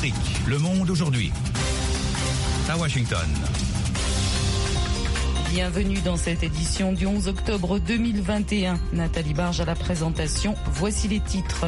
Afrique, le monde aujourd'hui. À Washington. Bienvenue dans cette édition du 11 octobre 2021. Nathalie Barge à la présentation. Voici les titres.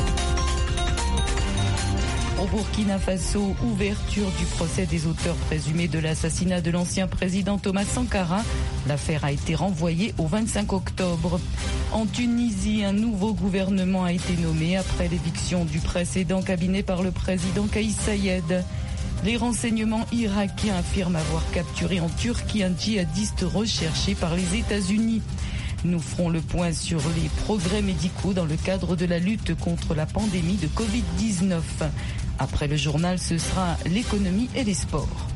Au Burkina Faso, ouverture du procès des auteurs présumés de l'assassinat de l'ancien président Thomas Sankara. L'affaire a été renvoyée au 25 octobre. En Tunisie, un nouveau gouvernement a été nommé après l'éviction du précédent cabinet par le président Kais Saied. Les renseignements irakiens affirment avoir capturé en Turquie un djihadiste recherché par les États-Unis. Nous ferons le point sur les progrès médicaux dans le cadre de la lutte contre la pandémie de Covid-19. Après le journal, ce sera l'économie et les sports.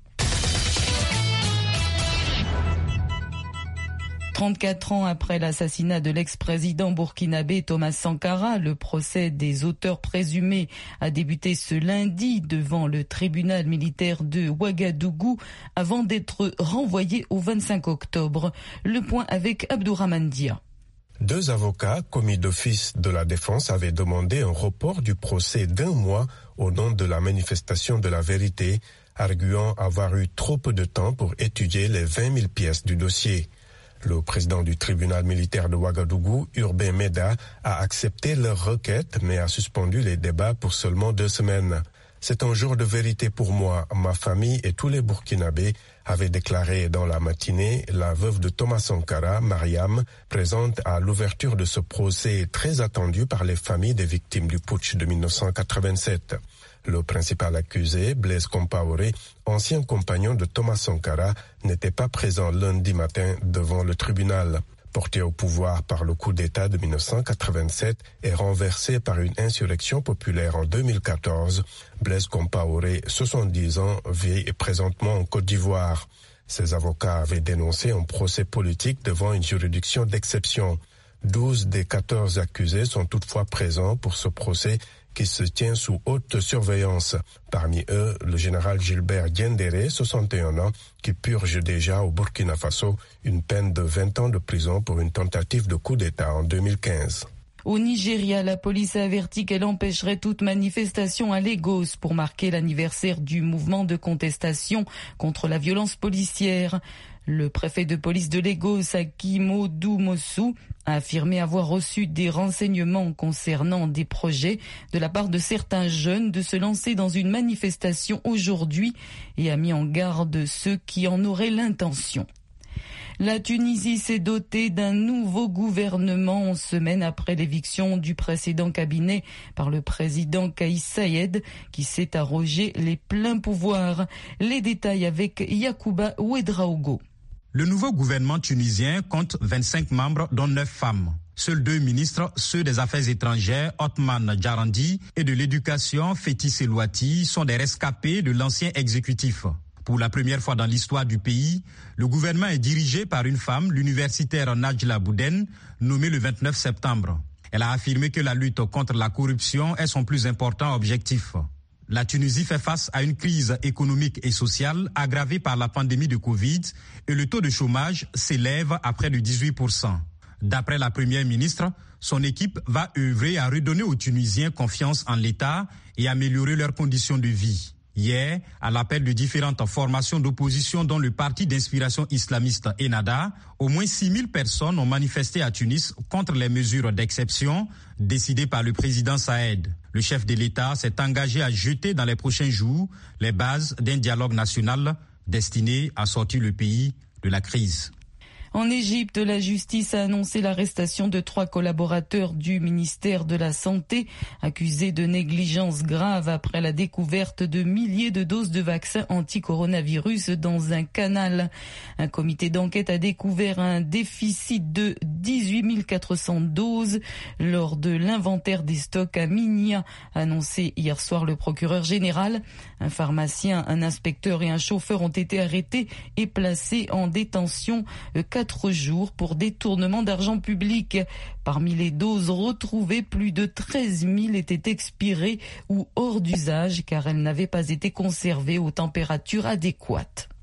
34 ans après l'assassinat de l'ex-président burkinabé Thomas Sankara, le procès des auteurs présumés a débuté ce lundi devant le tribunal militaire de Ouagadougou avant d'être renvoyé au 25 octobre. Le point avec Abdourahmane Dia. 2 avocats commis d'office de la défense avaient demandé un report du procès d'1 mois au nom de la manifestation de la vérité, arguant avoir eu trop peu de temps pour étudier les 20 000 pièces du dossier. Le président du tribunal militaire de Ouagadougou, Urbain Meda, a accepté leur requête mais a suspendu les débats pour seulement 2 semaines. C'est un jour de vérité pour moi, ma famille et tous les Burkinabés, avait déclaré dans la matinée la veuve de Thomas Sankara, Mariam, présente à l'ouverture de ce procès très attendu par les familles des victimes du putsch de 1987. Le principal accusé, Blaise Compaoré, ancien compagnon de Thomas Sankara, n'était pas présent lundi matin devant le tribunal. Porté au pouvoir par le coup d'État de 1987 et renversé par une insurrection populaire en 2014, Blaise Compaoré, 70 ans, vit présentement en Côte d'Ivoire. Ses avocats avaient dénoncé un procès politique devant une juridiction d'exception. 12 des 14 accusés sont toutefois présents pour ce procès qui se tient sous haute surveillance. Parmi eux, le général Gilbert Diendéré, 61 ans, qui purge déjà au Burkina Faso une peine de 20 ans de prison pour une tentative de coup d'État en 2015. Au Nigeria, la police a averti qu'elle empêcherait toute manifestation à Lagos pour marquer l'anniversaire du mouvement de contestation contre la violence policière. Le préfet de police de Lagos, Hakim Odumosu, a affirmé avoir reçu des renseignements concernant des projets de la part de certains jeunes de se lancer dans une manifestation aujourd'hui et a mis en garde ceux qui en auraient l'intention. La Tunisie s'est dotée d'un nouveau gouvernement en semaine après l'éviction du précédent cabinet par le président Kais Saied qui s'est arrogé les pleins pouvoirs. Les détails avec Yacouba Ouedraogo. Le nouveau gouvernement tunisien compte 25 membres, dont 9 femmes. Seuls 2 ministres, ceux des Affaires étrangères, Othman Djarandi, et de l'Éducation, Fethi Selouati, sont des rescapés de l'ancien exécutif. Pour la première fois dans l'histoire du pays, le gouvernement est dirigé par une femme, l'universitaire Najla Bouden, nommée le 29 septembre. Elle a affirmé que la lutte contre la corruption est son plus important objectif. La Tunisie fait face à une crise économique et sociale aggravée par la pandémie de Covid et le taux de chômage s'élève à près de 18%. D'après la première ministre, son équipe va œuvrer à redonner aux Tunisiens confiance en l'État et améliorer leurs conditions de vie. Hier, à l'appel de différentes formations d'opposition dont le parti d'inspiration islamiste Ennahda, au moins 6 000 personnes ont manifesté à Tunis contre les mesures d'exception décidées par le président Saïed. Le chef de l'État s'est engagé à jeter dans les prochains jours les bases d'un dialogue national destiné à sortir le pays de la crise. En Égypte, la justice a annoncé l'arrestation de 3 collaborateurs du ministère de la Santé, accusés de négligence grave après la découverte de milliers de doses de vaccins anti-coronavirus dans un canal. Un comité d'enquête a découvert un déficit de 18 400 doses lors de l'inventaire des stocks à Minya, annoncé hier soir le procureur général. Un pharmacien, un inspecteur et un chauffeur ont été arrêtés et placés en détention 4 jours pour détournement d'argent public. Parmi les doses retrouvées, plus de 13 000 étaient expirées ou hors d'usage car elles n'avaient pas été conservées aux températures adéquates.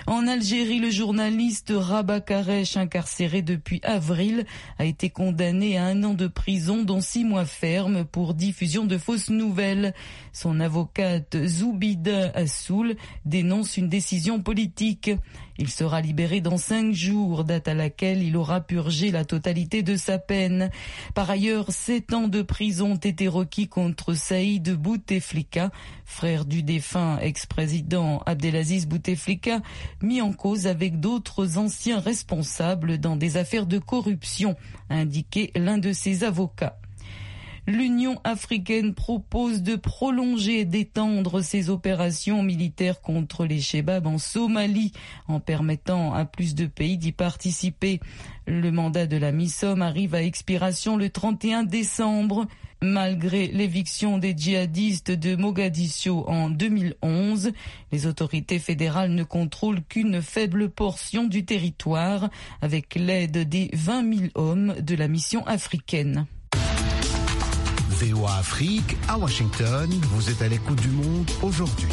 En Algérie, le journaliste Rabah Karesh, incarcéré depuis avril, a été condamné à 1 an de prison, dont 6 mois ferme pour diffusion de fausses nouvelles. Son avocate Zoubida Assoul dénonce une décision politique. Il sera libéré dans 5 jours, date à laquelle il aura purgé la totalité de sa peine. Par ailleurs, 7 ans de prison ont été requis contre Saïd Bouteflika, frère du défunt ex-président Abdelaziz Bouteflika, mis en cause avec d'autres anciens responsables dans des affaires de corruption, a indiqué l'un de ses avocats. L'Union africaine propose de prolonger et d'étendre ses opérations militaires contre les Chebabs en Somalie, en permettant à plus de pays d'y participer. Le mandat de la MISOM arrive à expiration le 31 décembre. Malgré l'éviction des djihadistes de Mogadiscio en 2011, les autorités fédérales ne contrôlent qu'une faible portion du territoire, avec l'aide des 20 000 hommes de la mission africaine. VOA Afrique, à Washington, vous êtes à l'écoute du monde aujourd'hui.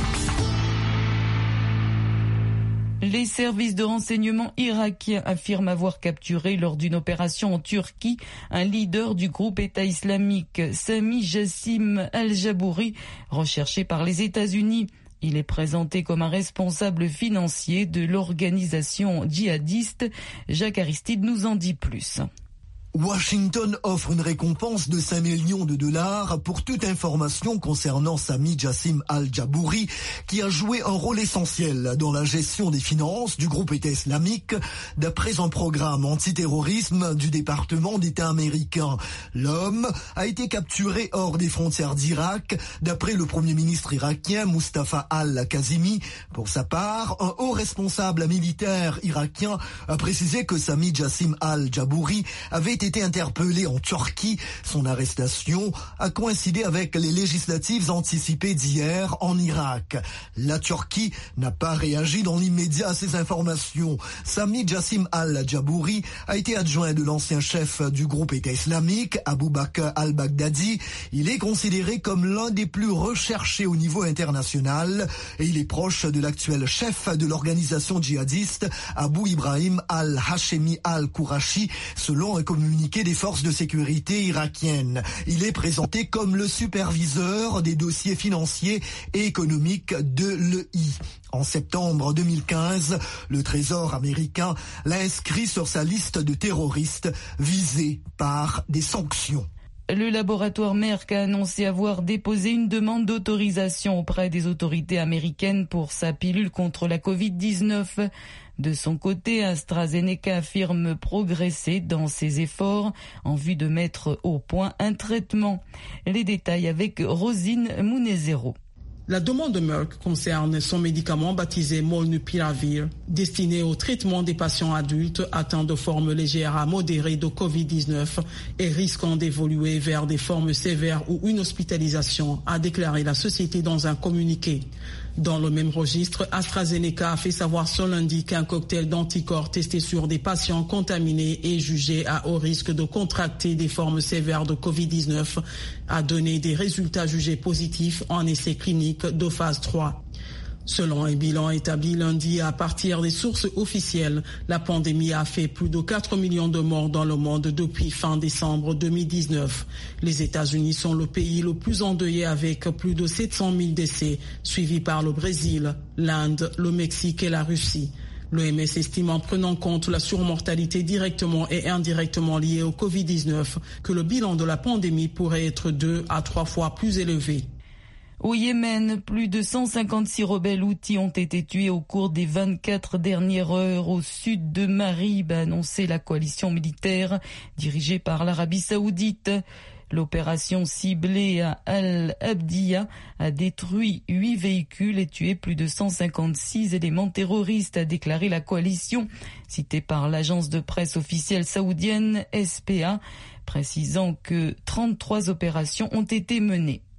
Les services de renseignement irakiens affirment avoir capturé lors d'une opération en Turquie un leader du groupe État islamique, Sami Jassim al-Jabouri, recherché par les États-Unis. Il est présenté comme un responsable financier de l'organisation djihadiste. Jacques Aristide nous en dit plus. Washington offre une récompense de 5 millions de dollars pour toute information concernant Sami Jassim al-Jabouri, qui a joué un rôle essentiel dans la gestion des finances du groupe État islamique, d'après un programme antiterrorisme du département d'État américain. L'homme a été capturé hors des frontières d'Irak, d'après le premier ministre irakien Mustafa al-Kazimi. Pour sa part, un haut responsable militaire irakien a précisé que Sami Jassim al-Jabouri avait été interpellé en Turquie. Son arrestation a coïncidé avec les législatives anticipées d'hier en Irak. La Turquie n'a pas réagi dans l'immédiat à ces informations. Sami Jassim al-Jabouri a été adjoint de l'ancien chef du groupe État islamique, Abu Bakr al-Baghdadi. Il est considéré comme l'un des plus recherchés au niveau international et il est proche de l'actuel chef de l'organisation djihadiste, Abu Ibrahim al-Hashemi al-Kourachi, selon un communiqué des forces de sécurité irakiennes. Il est présenté comme le superviseur des dossiers financiers et économiques de l'EI. En septembre 2015, le Trésor américain l'a inscrit sur sa liste de terroristes visés par des sanctions. Le laboratoire Merck a annoncé avoir déposé une demande d'autorisation auprès des autorités américaines pour sa pilule contre la Covid-19. De son côté, AstraZeneca affirme progresser dans ses efforts en vue de mettre au point un traitement. Les détails avec Rosine Munezero. La demande de Merck concerne son médicament baptisé Molnupiravir, destiné au traitement des patients adultes atteints de formes légères à modérées de Covid-19 et risquant d'évoluer vers des formes sévères ou une hospitalisation, a déclaré la société dans un communiqué. Dans le même registre, AstraZeneca a fait savoir ce lundi qu'un cocktail d'anticorps testé sur des patients contaminés et jugés à haut risque de contracter des formes sévères de Covid-19 a donné des résultats jugés positifs en essai clinique de phase 3. Selon un bilan établi lundi à partir des sources officielles, la pandémie a fait plus de 4 millions de morts dans le monde depuis fin décembre 2019. Les États-Unis sont le pays le plus endeuillé avec plus de 700 000 décès, suivi par le Brésil, l'Inde, le Mexique et la Russie. L'OMS estime, en prenant en compte la surmortalité directement et indirectement liée au Covid-19, que le bilan de la pandémie pourrait être 2 à 3 fois plus élevé. Au Yémen, plus de 156 rebelles houthis ont été tués au cours des 24 dernières heures au sud de Marib, a annoncé la coalition militaire dirigée par l'Arabie saoudite. L'opération ciblée à Al-Abdiya a détruit 8 véhicules et tué plus de 156 éléments terroristes, a déclaré la coalition, citée par l'agence de presse officielle saoudienne SPA, précisant que 33 opérations ont été menées.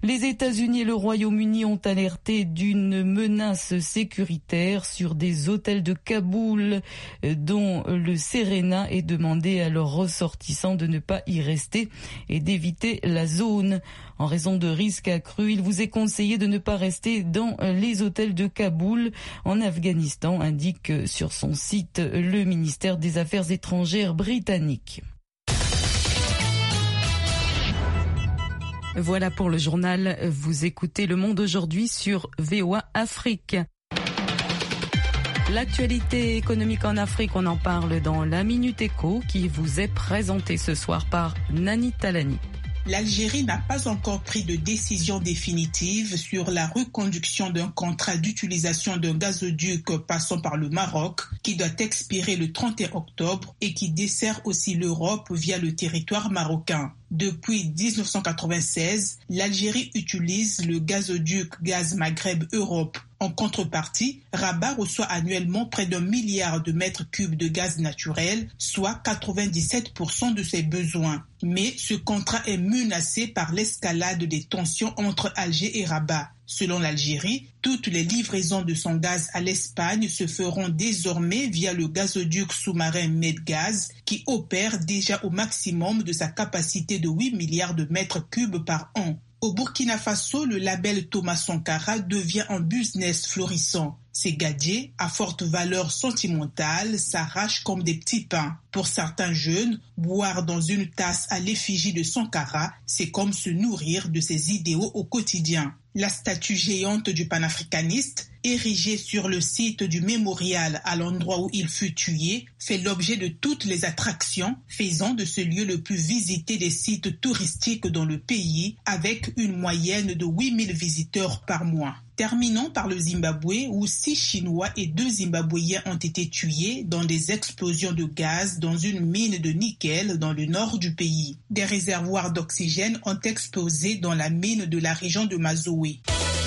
Les États-Unis et le Royaume-Uni ont alerté d'une menace sécuritaire sur des hôtels de Kaboul, dont le Serena, et demandé à leurs ressortissants de ne pas y rester et d'éviter la zone. En raison de risques accrus, il vous est conseillé de ne pas rester dans les hôtels de Kaboul, en Afghanistan, indique sur son site le ministère des Affaires étrangères britannique. Voilà pour le journal. Vous écoutez Le Monde aujourd'hui sur VOA Afrique. L'actualité économique en Afrique, on en parle dans la Minute Éco qui vous est présentée ce soir par Nani Talani. L'Algérie n'a pas encore pris de décision définitive sur la reconduction d'un contrat d'utilisation d'un gazoduc passant par le Maroc qui doit expirer le 31 octobre et qui dessert aussi l'Europe via le territoire marocain. Depuis 1996, l'Algérie utilise le gazoduc Gaz Maghreb-Europe. En contrepartie, Rabat reçoit annuellement près d'1 milliard de mètres cubes de gaz naturel, soit 97% de ses besoins. Mais ce contrat est menacé par l'escalade des tensions entre Alger et Rabat. Selon l'Algérie, toutes les livraisons de son gaz à l'Espagne se feront désormais via le gazoduc sous-marin Medgaz, qui opère déjà au maximum de sa capacité de 8 milliards de mètres cubes par an. Au Burkina Faso, le label Thomas Sankara devient un business florissant. Ces gadgets, à forte valeur sentimentale, s'arrachent comme des petits pains. Pour certains jeunes, boire dans une tasse à l'effigie de Sankara, c'est comme se nourrir de ses idéaux au quotidien. La statue géante du panafricaniste, érigée sur le site du mémorial à l'endroit où il fut tué, fait l'objet de toutes les attractions, faisant de ce lieu le plus visité des sites touristiques dans le pays, avec une moyenne de 8000 visiteurs par mois. Terminons par le Zimbabwe où 6 Chinois et 2 Zimbabwéens ont été tués dans des explosions de gaz dans une mine de nickel dans le nord du pays. Des réservoirs d'oxygène ont explosé dans la mine de la région de Mazoé.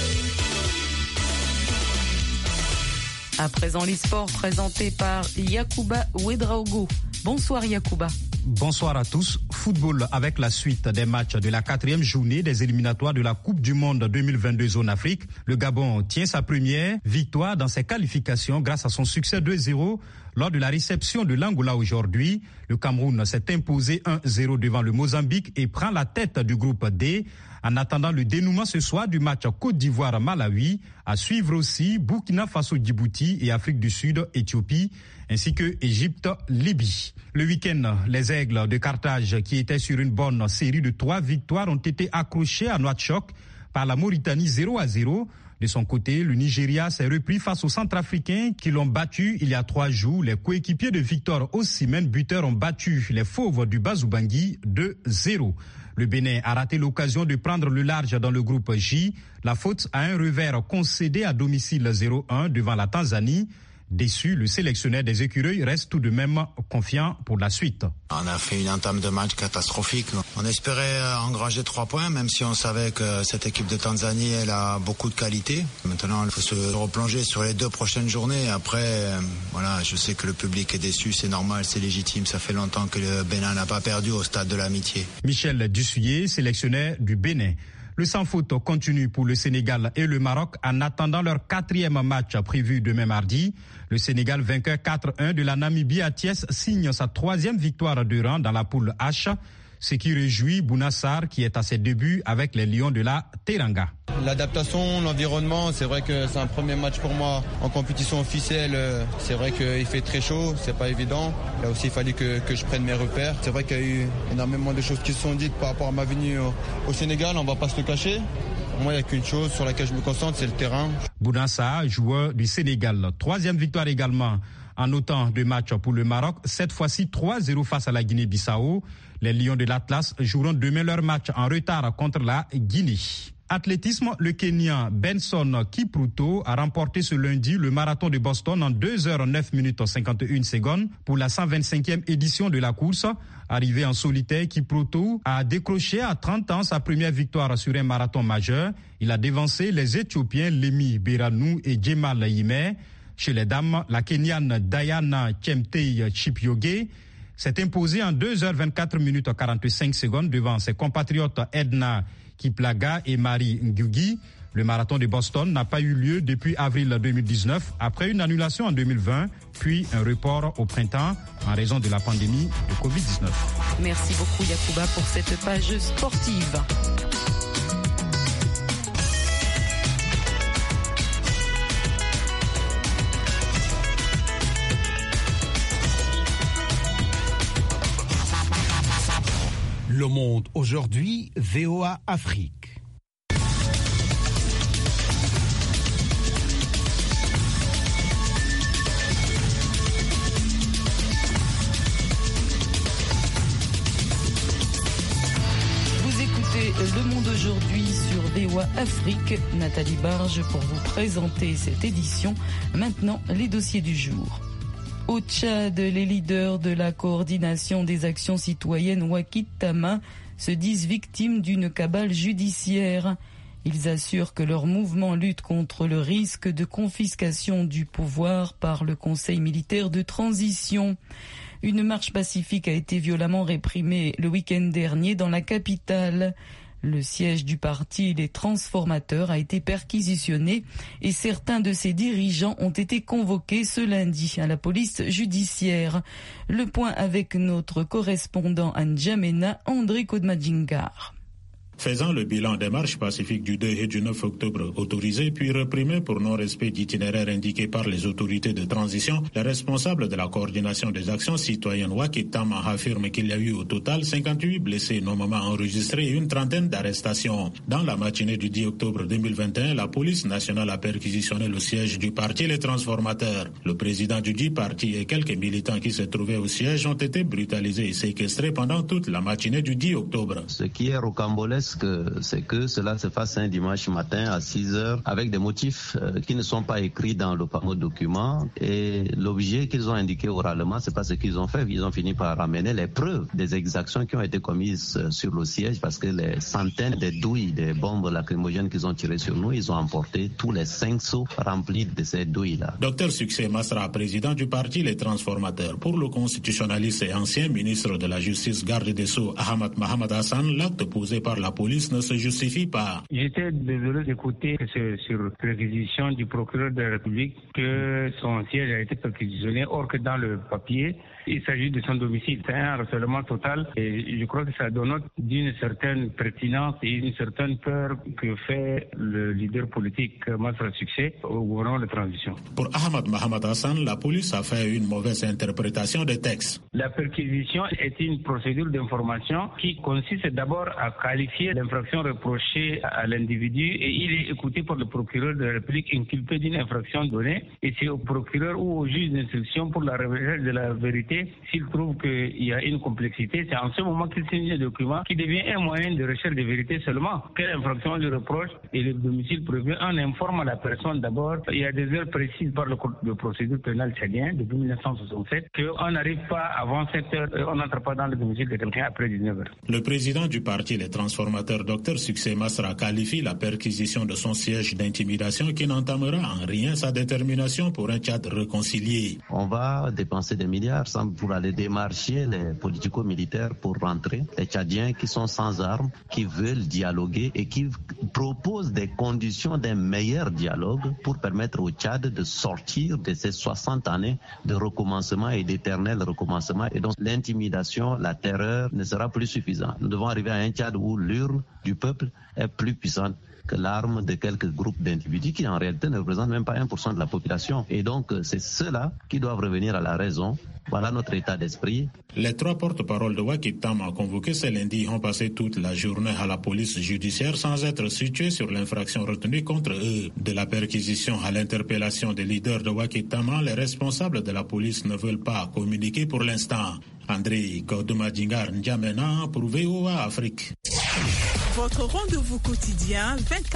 À présent, les sports présentés par Yacouba Ouedraogo. Bonsoir Yacouba. Bonsoir à tous. Football avec la suite des matchs de la 4e journée des éliminatoires de la Coupe du Monde 2022 Zone Afrique. Le Gabon tient sa première victoire dans ses qualifications grâce à son succès 2-0 lors de la réception de l'Angola aujourd'hui. Le Cameroun s'est imposé 1-0 devant le Mozambique et prend la tête du groupe D. En attendant le dénouement ce soir du match Côte d'Ivoire-Malawi, à suivre aussi Burkina Faso-Djibouti et Afrique du Sud-Éthiopie, ainsi que Égypte-Libye. Le week-end, les Aigles de Carthage, qui étaient sur une bonne série de 3 victoires, ont été accrochés à Nouakchott par la Mauritanie 0-0. De son côté, le Nigeria s'est repris face aux Centrafricains qui l'ont battu il y a 3 jours. Les coéquipiers de Victor Osimhen, buteur, ont battu les Fauves du Bazou-Bangui 2-0. Le Bénin a raté l'occasion de prendre le large dans le groupe J. La faute à un revers concédé à domicile 0-1 devant la Tanzanie. Déçu, le sélectionneur des Écureuils reste tout de même confiant pour la suite. On a fait une entame de match catastrophique. On espérait engranger 3 points, même si on savait que cette équipe de Tanzanie, elle a beaucoup de qualité. Maintenant, il faut se replonger sur les 2 prochaines journées. Après, voilà, je sais que le public est déçu, c'est normal, c'est légitime. Ça fait longtemps que le Bénin n'a pas perdu au stade de l'amitié. Michel Dussuyer, sélectionneur du Bénin. Le sans-faute continue pour le Sénégal et le Maroc en attendant leur 4e match prévu demain mardi. Le Sénégal, vainqueur 4-1 de la Namibie à Thiès, signe sa 3e victoire de rang dans la poule H, ce qui réjouit Bouna Sarr qui est à ses débuts avec les Lions de la Teranga. L'adaptation, l'environnement, c'est vrai que c'est un premier match pour moi en compétition officielle. C'est vrai qu'il fait très chaud, c'est pas évident. Il a aussi fallu que je prenne mes repères. C'est vrai qu'il y a eu énormément de choses qui se sont dites par rapport à ma venue au Sénégal, on va pas se le cacher. Moi, il n'y a qu'une chose sur laquelle je me concentre, c'est le terrain. Bouna Sarr, joueur du Sénégal. 3e victoire également en autant de matchs pour le Maroc. Cette fois-ci 3-0 face à la Guinée-Bissau. Les Lions de l'Atlas joueront demain leur match en retard contre la Guinée. Athlétisme, le Kenyan Benson Kipruto a remporté ce lundi le marathon de Boston en 2h09:51 pour la 125e édition de la course. Arrivé en solitaire, Kipruto a décroché à 30 ans sa première victoire sur un marathon majeur. Il a devancé les Éthiopiens Lemi Beranou et Jemal Yime. Chez les dames, la Kenyane Diana Chemtei Chipyoge s'est imposée en 2h24:45 devant ses compatriotes Edna Kiplaga et Marie Ngugi. Le marathon de Boston n'a pas eu lieu depuis avril 2019, après une annulation en 2020, puis un report au printemps en raison de la pandémie de Covid-19. Merci beaucoup Yacouba pour cette page sportive. Le Monde aujourd'hui, VOA Afrique. Le Monde aujourd'hui sur VOA Afrique. Nathalie Barge pour vous présenter cette édition. Maintenant, les dossiers du jour. Au Tchad, les leaders de la coordination des actions citoyennes Wakit Tama se disent victimes d'une cabale judiciaire. Ils assurent que leur mouvement lutte contre le risque de confiscation du pouvoir par le Conseil militaire de transition. Une marche pacifique a été violemment réprimée le week-end dernier dans la capitale. Le siège du parti Les Transformateurs a été perquisitionné et certains de ses dirigeants ont été convoqués ce lundi à la police judiciaire. Le point avec notre correspondant à N'Djamena, André Kodmadjingar. Faisant le bilan des marches pacifiques du 2 et du 9 octobre autorisées puis réprimées pour non-respect d'itinéraires indiqués par les autorités de transition, le responsable de la coordination des actions citoyennes Wakit Tama affirme qu'il y a eu au total 58 blessés nommément enregistrés et une trentaine d'arrestations. Dans la matinée du 10 octobre 2021, la police nationale a perquisitionné le siège du parti Les Transformateurs. Le président du dit parti et quelques militants qui se trouvaient au siège ont été brutalisés et séquestrés pendant toute la matinée du 10 octobre. Ce qui est rocambolesque, c'est que cela se fasse un dimanche matin à 6h avec des motifs qui ne sont pas écrits dans le fameux document, et l'objet qu'ils ont indiqué oralement, c'est pas ce qu'ils ont fait. Ils ont fini par ramener les preuves des exactions qui ont été commises sur le siège, parce que les centaines de douilles, des bombes lacrymogènes qu'ils ont tirées sur nous, ils ont emporté tous les 5 seaux remplis de ces douilles-là. Docteur Succès Masra, président du parti Les Transformateurs. Pour le constitutionnaliste et ancien ministre de la Justice, garde des Sceaux, Ahmad Mohamed Hassan, l'acte posé par la police ne se justifie pas. J'étais désolé d'écouter que c'est sur réquisition du procureur de la République que son siège a été perquisitionné, or que dans le papier, il s'agit de son domicile. C'est un harcèlement total et je crois que ça donne d'une certaine pertinence et une certaine peur que fait le leader politique Masra Succès au gouvernement de transition. Pour Ahmad Mohamed Hassan, la police a fait une mauvaise interprétation des textes. La perquisition est une procédure d'information qui consiste d'abord à qualifier l'infraction reprochée à l'individu et il est écouté par le procureur de la République inculpé d'une infraction donnée et c'est au procureur ou au juge d'instruction pour la recherche de la vérité. S'il trouve qu'il y a une complexité, c'est en ce moment qu'il signe le document qui devient un moyen de recherche de vérité seulement. Quelle infraction lui reproche et le domicile prévu, on informe la personne d'abord. Il y a des heures précises par le code de procédure pénale tchadien depuis 1967 qu'on n'arrive pas avant 7 heures, on n'entre pas dans le domicile de quelqu'un après 19 heures. Le président du parti Les Transformateurs, Dr Succès Masra, qualifie la perquisition de son siège d'intimidation qui n'entamera en rien sa détermination pour un Tchad réconcilié. On va dépenser des milliards pour aller démarcher les politico-militaires pour rentrer, les Tchadiens qui sont sans armes, qui veulent dialoguer et qui proposent des conditions d'un meilleur dialogue pour permettre au Tchad de sortir de ces 60 années de recommencement et d'éternel recommencement. Et donc l'intimidation, la terreur ne sera plus suffisante. Nous devons arriver à un Tchad où l'urne du peuple est plus puissante que l'arme de quelques groupes d'individus qui en réalité ne représentent même pas 1% de la population. Et donc c'est ceux-là qui doivent revenir à la raison. Voilà notre état d'esprit. Les 3 porte-paroles de Wakit Tama convoqués ce lundi ont passé toute la journée à la police judiciaire sans être situés sur l'infraction retenue contre eux. De la perquisition à l'interpellation des leaders de Wakit Tama, les responsables de la police ne veulent pas communiquer pour l'instant. André Kodmadjingar, N'Djamena pour VOA Afrique. Votre rendez-vous quotidien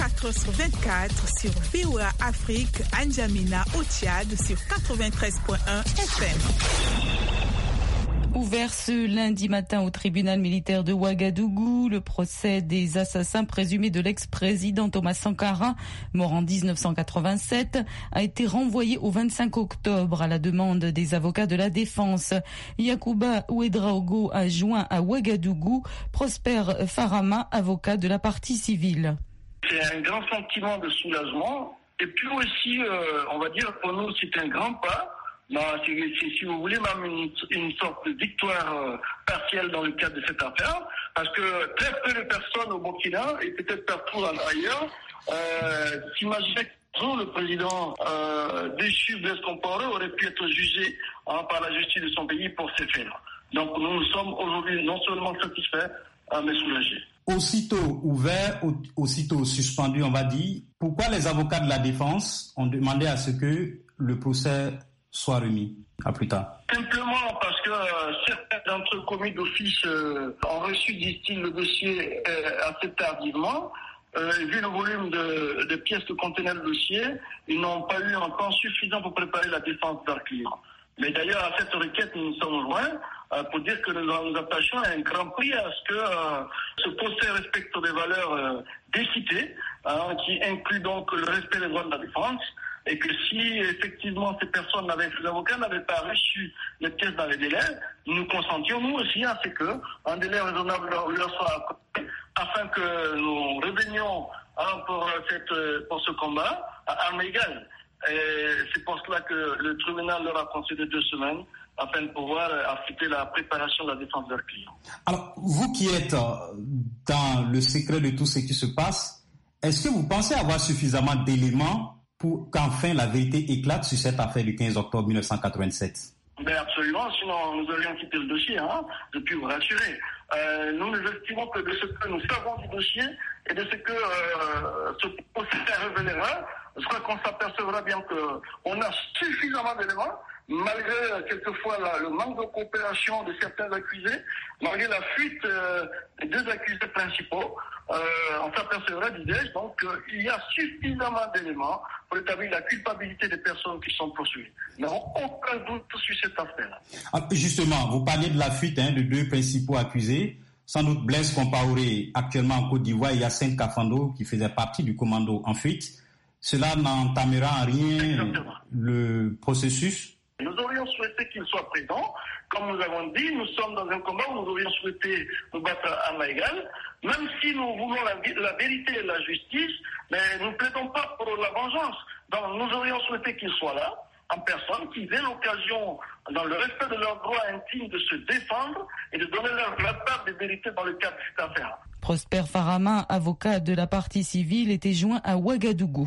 24h/24 sur VOA Afrique, à N'Djamena au Tchad sur 93.1 FM. Ouvert ce lundi matin au tribunal militaire de Ouagadougou, le procès des assassins présumés de l'ex-président Thomas Sankara, mort en 1987, a été renvoyé au 25 octobre à la demande des avocats de la défense. Yacouba Ouedraogo a joint à Ouagadougou Prosper Farama, avocat de la partie civile. C'est un grand sentiment de soulagement et puis aussi, on va dire, pour nous, c'est un grand pas. C'est, si vous voulez, même une sorte de victoire partielle dans le cadre de cette affaire, parce que très peu de personnes au Burkina, et peut-être partout ailleurs, s'imaginaient que le président déchu Blaise Compaoré aurait pu être jugé par la justice de son pays pour ces faits-là. Donc nous sommes aujourd'hui non seulement satisfaits, mais soulagés. Aussitôt ouvert, aussitôt suspendu, on va dire, pourquoi les avocats de la défense ont demandé à ce que le procès soit remis à plus tard? Simplement parce que certains d'entre eux commis d'office ont reçu, disent-ils, le dossier assez tardivement. Vu le volume de pièces que contenait le dossier, ils n'ont pas eu un temps suffisant pour préparer la défense de leur client. Mais d'ailleurs, à cette requête, nous sommes loin pour dire que nous attachons un grand prix à ce que ce procès respecte des valeurs d'équité, qui inclut donc le respect des droits de la défense, et que si effectivement ces personnes, ces avocats n'avaient pas reçu les pièces dans les délais, nous consentions nous aussi à ce qu'un délai raisonnable leur soit accordé afin que nous revenions pour ce combat à armes égales. Et c'est pour cela que le tribunal leur a concédé 2 semaines afin de pouvoir affecter la préparation de la défense de leurs clients. Alors, vous qui êtes dans le secret de tout ce qui se passe, est-ce que vous pensez avoir suffisamment d'éléments pour qu'enfin la vérité éclate sur cette affaire du 15 octobre 1987? Ben absolument, sinon nous aurions quitté le dossier, je puis vous rassurer. Nous estimons que de ce que nous savons du dossier et de ce que ce procès révélera, je crois qu'on s'apercevra bien qu'on a suffisamment d'éléments, malgré quelquefois le manque de coopération de certains accusés, malgré la fuite des 2 accusés principaux. On s'apercevra, disais-je, donc qu'il y a suffisamment d'éléments pour établir la culpabilité des personnes qui sont poursuivies. Nous n'avons aucun doute sur cette affaire. Justement, vous parlez de la fuite de 2 principaux accusés, sans doute Blaise Compaoré, actuellement en Côte d'Ivoire, et Yacine Kafando, qui faisait partie du commando en fuite. Cela n'entamera en rien le processus? Nous aurions souhaité qu'il soit présent. Comme nous avons dit, nous sommes dans un combat où nous aurions souhaité nous battre à armes égales. Même si nous voulons la vérité et la justice, mais nous ne plaidons pas pour la vengeance. Donc nous aurions souhaité qu'il soit là, en personne, qu'ils aient l'occasion, dans le respect de leurs droits intimes, de se défendre et de donner la part des vérités dans le cadre de cette affaire. Prosper Farama, avocat de la partie civile, était joint à Ouagadougou.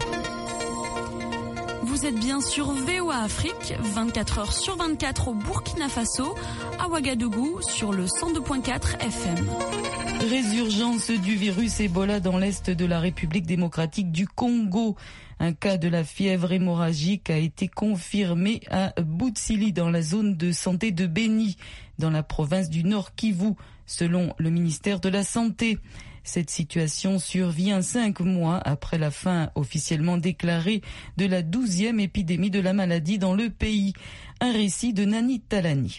Vous êtes bien sur VOA Afrique, 24 heures sur 24 au Burkina Faso, à Ouagadougou sur le 102.4 FM. Résurgence du virus Ebola dans l'est de la République démocratique du Congo. Un cas de la fièvre hémorragique a été confirmé à Boutsili dans la zone de santé de Beni, dans la province du Nord Kivu, selon le ministère de la Santé. Cette situation survient 5 mois après la fin officiellement déclarée de la 12e épidémie de la maladie dans le pays. Un récit de Nani Talani.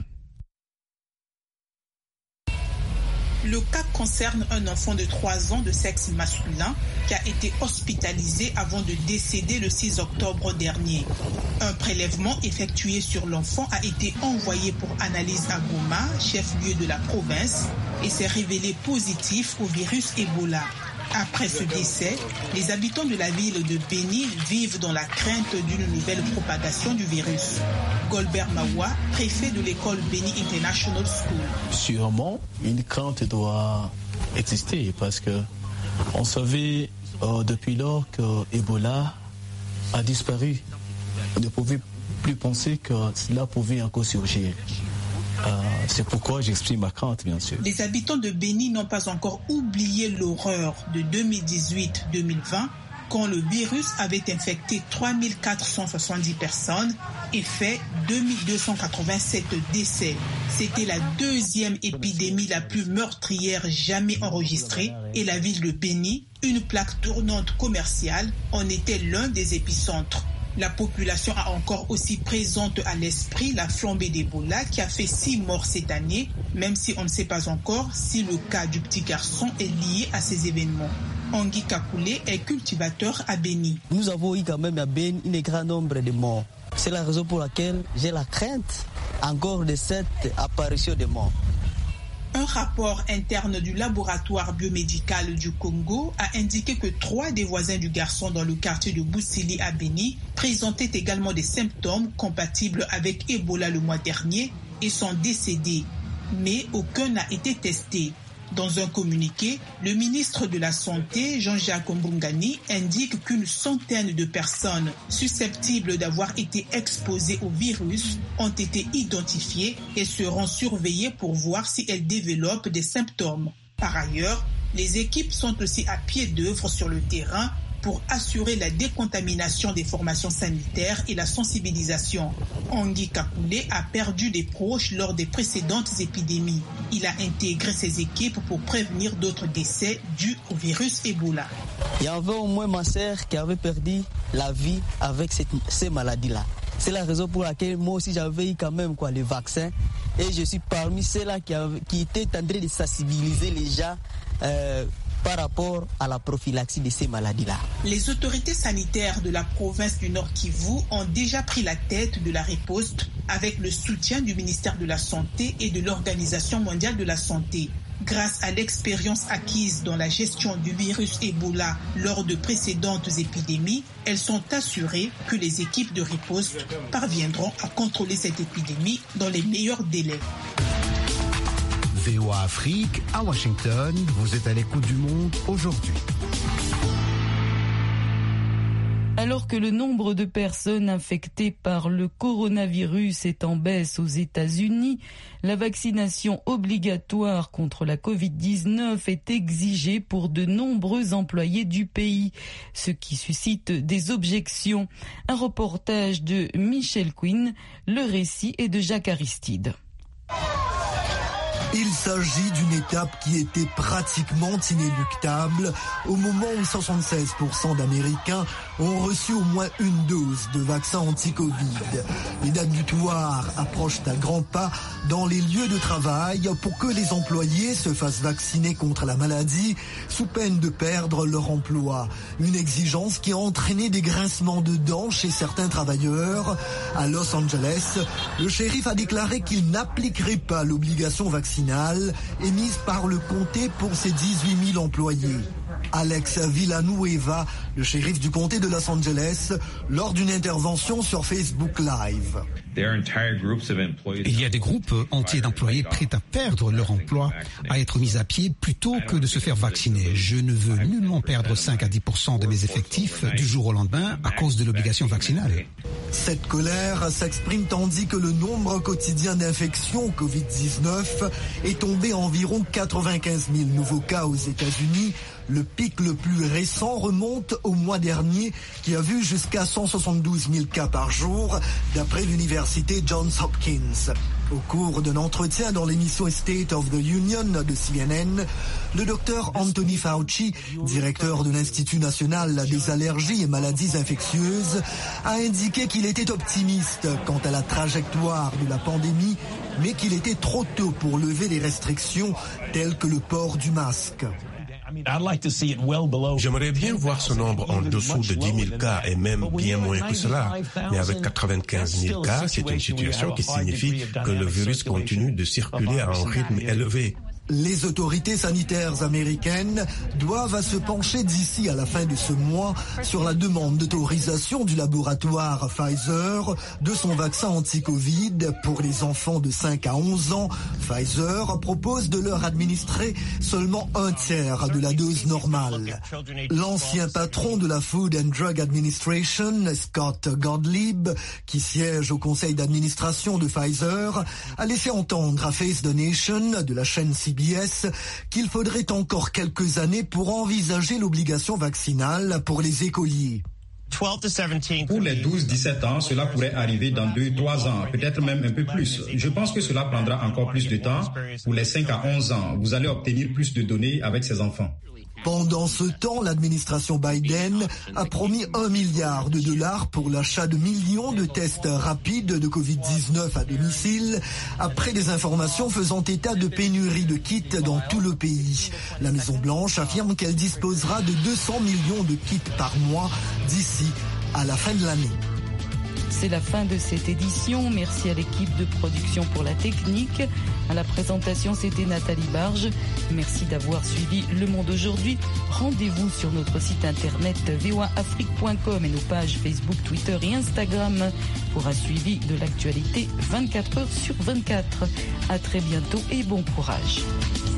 Le cas concerne un enfant de 3 ans de sexe masculin qui a été hospitalisé avant de décéder le 6 octobre dernier. Un prélèvement effectué sur l'enfant a été envoyé pour analyse à Goma, chef-lieu de la province, et s'est révélé positif au virus Ebola. Après ce décès, les habitants de la ville de Beni vivent dans la crainte d'une nouvelle propagation du virus. Golbert Mawa, préfet de l'école Beni International School. Sûrement, une crainte doit exister parce que on savait depuis lors que Ebola a disparu. On ne pouvait plus penser que cela pouvait encore surgir. C'est pourquoi j'exprime ma crainte, bien sûr. Les habitants de Beni n'ont pas encore oublié l'horreur de 2018-2020, quand le virus avait infecté 3470 personnes et fait 2287 décès. C'était la 2e épidémie la plus meurtrière jamais enregistrée et la ville de Beni, une plaque tournante commerciale, en était l'un des épicentres. La population a encore aussi présente à l'esprit la flambée d'Ebola qui a fait 6 morts cette année, même si on ne sait pas encore si le cas du petit garçon est lié à ces événements. Angui Kakoulé est cultivateur à Beni. Nous avons eu quand même à Beni un grand nombre de morts. C'est la raison pour laquelle j'ai la crainte encore de cette apparition de morts. Un rapport interne du laboratoire biomédical du Congo a indiqué que 3 des voisins du garçon dans le quartier de Boussili à Beni présentaient également des symptômes compatibles avec Ebola le mois dernier et sont décédés. Mais aucun n'a été testé. Dans un communiqué, le ministre de la Santé, Jean-Jacques Mbungani, indique qu'une centaine de personnes susceptibles d'avoir été exposées au virus ont été identifiées et seront surveillées pour voir si elles développent des symptômes. Par ailleurs, les équipes sont aussi à pied d'œuvre sur le terrain pour assurer la décontamination des formations sanitaires et la sensibilisation. Angui Kakoulé a perdu des proches lors des précédentes épidémies. Il a intégré ses équipes pour prévenir d'autres décès dus au virus Ebola. Il y avait au moins ma sœur qui avait perdu la vie avec ces maladies-là. C'est la raison pour laquelle moi aussi j'avais eu quand même le vaccin et je suis parmi ceux-là qui étaient en train de sensibiliser les gens par rapport à la prophylaxie de ces maladies-là. Les autorités sanitaires de la province du Nord Kivu ont déjà pris la tête de la riposte avec le soutien du ministère de la Santé et de l'Organisation mondiale de la santé. Grâce à l'expérience acquise dans la gestion du virus Ebola lors de précédentes épidémies, elles sont assurées que les équipes de riposte parviendront à contrôler cette épidémie dans les meilleurs délais. VOA Afrique, à Washington, vous êtes à l'écoute du monde aujourd'hui. Alors que le nombre de personnes infectées par le coronavirus est en baisse aux États-Unis, la vaccination obligatoire contre la Covid-19 est exigée pour de nombreux employés du pays, ce qui suscite des objections. Un reportage de Michel Quinn, le récit est de Jacques Aristide. Il s'agit d'une étape qui était pratiquement inéluctable au moment où 76% d'Américains ont reçu au moins une dose de vaccin anti-Covid. Les dates butoirs approchent à grands pas dans les lieux de travail pour que les employés se fassent vacciner contre la maladie sous peine de perdre leur emploi. Une exigence qui a entraîné des grincements de dents chez certains travailleurs. À Los Angeles, le shérif a déclaré qu'il n'appliquerait pas l'obligation vaccinale émise par le comté pour ses 18 000 employés. Alex Villanueva, le shérif du comté de Los Angeles, lors d'une intervention sur Facebook Live. Il y a des groupes entiers d'employés prêts à perdre leur emploi, à être mis à pied plutôt que de se faire vacciner. Je ne veux nullement perdre 5 à 10% de mes effectifs du jour au lendemain à cause de l'obligation vaccinale. Cette colère s'exprime tandis que le nombre quotidien d'infections Covid-19 est tombé à environ 95 000 nouveaux cas aux États-Unis. Le pic le plus récent remonte au mois dernier, qui a vu jusqu'à 172 000 cas par jour, d'après l'université Johns Hopkins. Au cours d'un entretien dans l'émission State of the Union de CNN, le docteur Anthony Fauci, directeur de l'Institut national des allergies et maladies infectieuses, a indiqué qu'il était optimiste quant à la trajectoire de la pandémie, mais qu'il était trop tôt pour lever les restrictions telles que le port du masque. J'aimerais bien voir ce nombre en dessous de 10 000 cas et même bien moins que cela. Mais avec 95 000 cas, c'est une situation qui signifie que le virus continue de circuler à un rythme élevé. Les autorités sanitaires américaines doivent se pencher d'ici à la fin de ce mois sur la demande d'autorisation du laboratoire Pfizer de son vaccin anti-Covid pour les enfants de 5 à 11 ans. Pfizer propose de leur administrer seulement un tiers de la dose normale. L'ancien patron de la Food and Drug Administration, Scott Gottlieb, qui siège au conseil d'administration de Pfizer, a laissé entendre à Face the Nation de la chaîne CBS qu'il faudrait encore quelques années pour envisager l'obligation vaccinale pour les écoliers. Pour les 12-17 ans, cela pourrait arriver dans 2-3 ans, peut-être même un peu plus. Je pense que cela prendra encore plus de temps. Pour les 5 à 11 ans, vous allez obtenir plus de données avec ces enfants. Pendant ce temps, l'administration Biden a promis $1 milliard pour l'achat de millions de tests rapides de Covid-19 à domicile, après des informations faisant état de pénurie de kits dans tout le pays. La Maison-Blanche affirme qu'elle disposera de 200 millions de kits par mois d'ici à la fin de l'année. C'est la fin de cette édition. Merci à l'équipe de production pour la technique. À la présentation, c'était Nathalie Barge. Merci d'avoir suivi Le Monde aujourd'hui. Rendez-vous sur notre site internet voaafrique.com et nos pages Facebook, Twitter et Instagram pour un suivi de l'actualité 24 heures sur 24. À très bientôt et bon courage.